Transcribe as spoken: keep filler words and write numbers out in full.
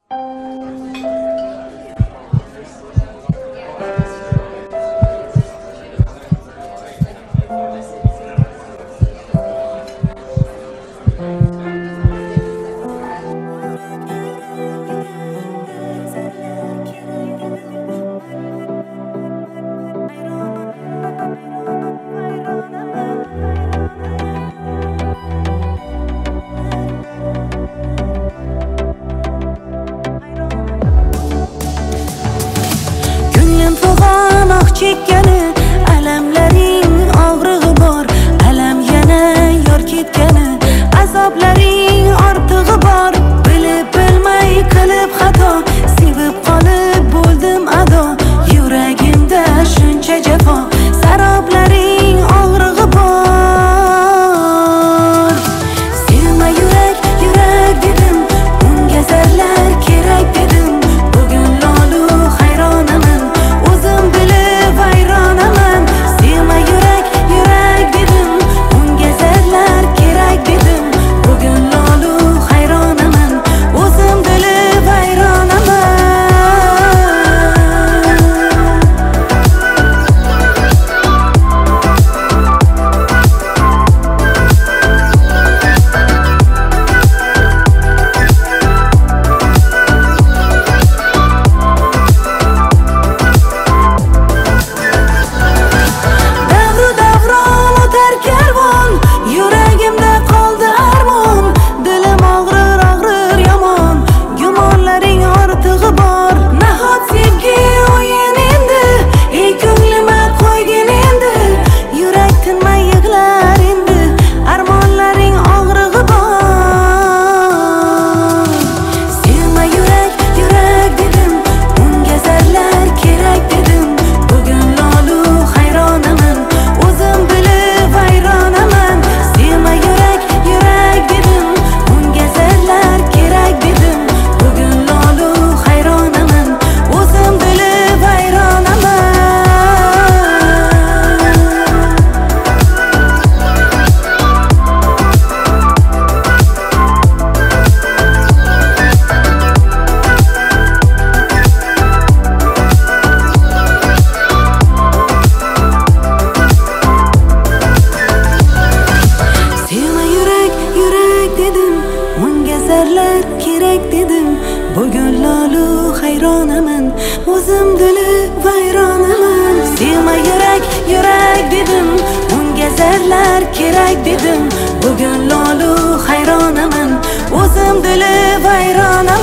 chekkani alamlaring og'rig'i bor, alam yana yor ketgani azoblaring ortig'i bor. Bilib bilmay qilib xato, sevib qolib bo'ldim ado, yuragimda shuncha jafo, saroblaring og'rig'i bor. Sevma yurak, yurak dedim, unga zarlar kerak dedim. Bugun lolu hayronaman, o'zim bilib vayronaman. Sevma yurak, yurak dedim, unga zarlar kerak dedim. Bugun lolu hayronaman, o'zim bilib vayronaman. Davru davron o'tar karvon, yuragimda qoldi armon. Dilim og'rir, og'rir yomon, gumonlaring ortig'i bor. Nahot sevgi o'yin endi, ey ko'nglima qo'ygin endi. Yurak tinmay yig'lar endi, armonlaring og'rig'i bor. Sevma yurak, yurak dedim, unga zarlar kerak dedim. Bugun lolu hayronaman, o'zim bilib vayronaman. Sevma yurak, yurak dedim, unga zarlar kerak dedim. Bugun lolu hayronaman, o'zim bilib vayronaman. Sevma yurak, yurak dedim, unga zarlar kerak dedim. Bugun lolu hayronaman, o'zim bilib vayronaman. Sevma yurak, yurak dedim, unga zarlar kerak dedim. Bugun lolu hayronaman, o'zim bilib vayronaman.